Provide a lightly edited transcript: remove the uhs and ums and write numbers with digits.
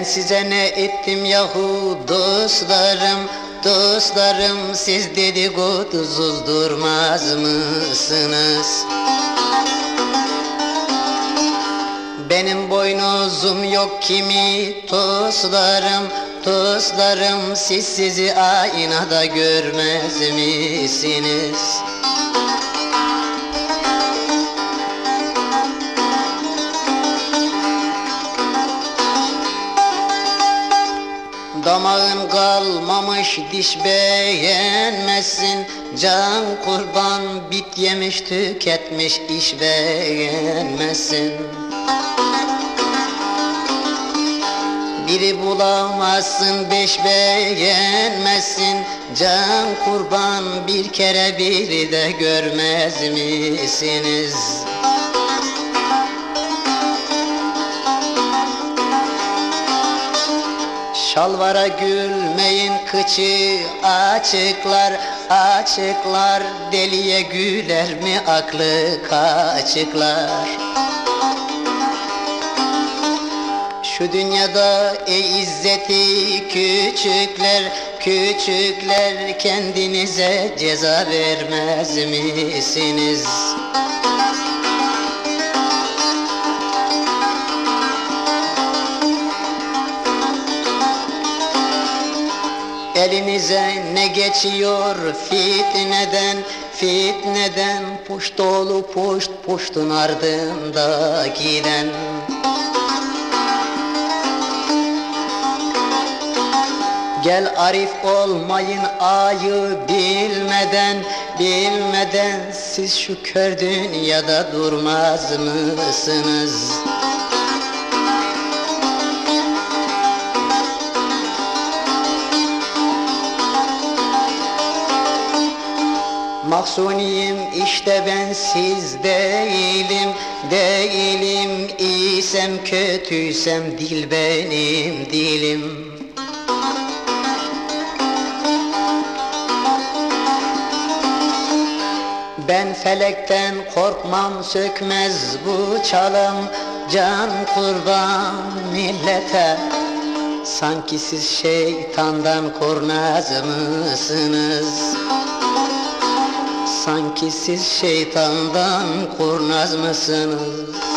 Ben size ne ettim yahu dostlarım, dostlarım, siz dedikodusuz durmaz mısınız? Benim boynuzum yok kimi dostlarım, dostlarım, siz sizi aynada görmez misiniz? Damağın kalmamış diş beğenmesin, can kurban bit yemiş tüketmiş iş beğenmesin. Biri bulamazsın beş beğenmesin, can kurban bir kere biri de görmez misiniz? Şalvara gülmeyin kıçı açıklar, açıklar, deliye güler mi aklı kaçıklar? Şu dünyada ey izzeti küçükler, küçükler, kendinize ceza vermez misiniz? Elinize ne geçiyor fitneden, fitneden, puşt oğlu puşt, puştun ardında giden. Gel arif olmayın ayı bilmeden, bilmeden, siz şu kör dünyada durmaz mısınız? Mahzuniyim işte ben, siz değilim, değilim, iyiysem kötüysem dil benim dilim. Ben felekten korkmam, sökmez bu çalım, can kurban millete. Sanki siz şeytandan kurnaz mısınız? Sanki siz şeytandan kurnaz mısınız?